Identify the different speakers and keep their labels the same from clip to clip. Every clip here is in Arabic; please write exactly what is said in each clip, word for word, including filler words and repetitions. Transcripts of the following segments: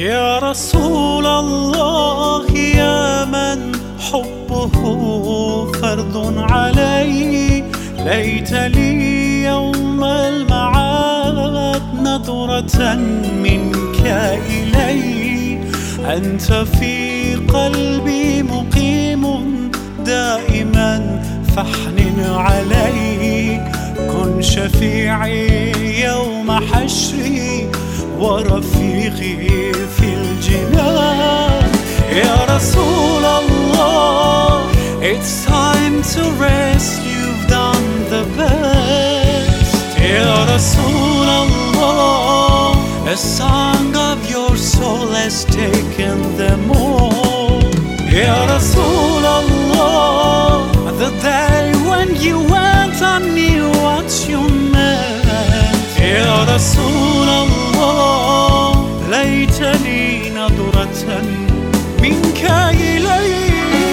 Speaker 1: يا رسول الله يا من حبه فرض علي، ليت لي يوم المعاد نظرة منك إلي. أنت في قلبي مقيم دائما فاحنن علي، كن شفيعي يوم حشري ورفيقي في الجنان. يا رسول الله it's time to rest, you've done the best. يا رسول الله a song of your soul has taken them all. يا رسول الله the day when you went I knew what you meant. يا رسول الله ليت لي نظرة منك إلي.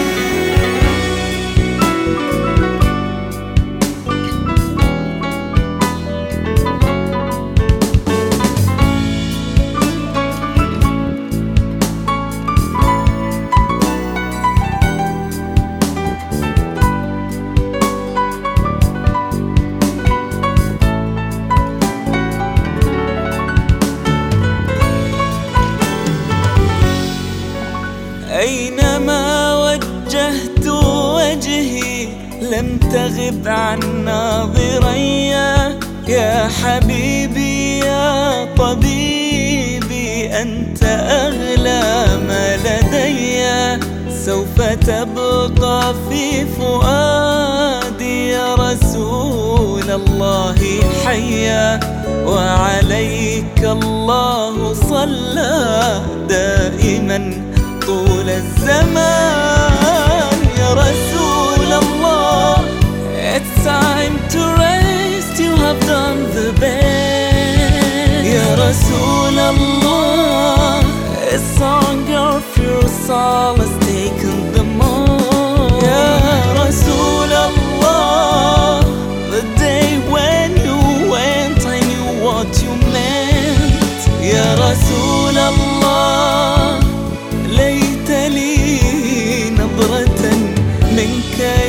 Speaker 2: أينما وجهت وجهي لم تغب عن ناظري، يا حبيبي يا طبيبي أنت أغلى ما لدي. سوف تبقى في فؤادي يا رسول الله حيا، وعليك الله صلى دائما طول الزمان. يا رسول الله it's time to rest, you have done the best. يا رسول الله a song of your soul has taken them all. يا رسول الله the day when you went I knew what you meant. يا رسول الله ليت لي نظرة منك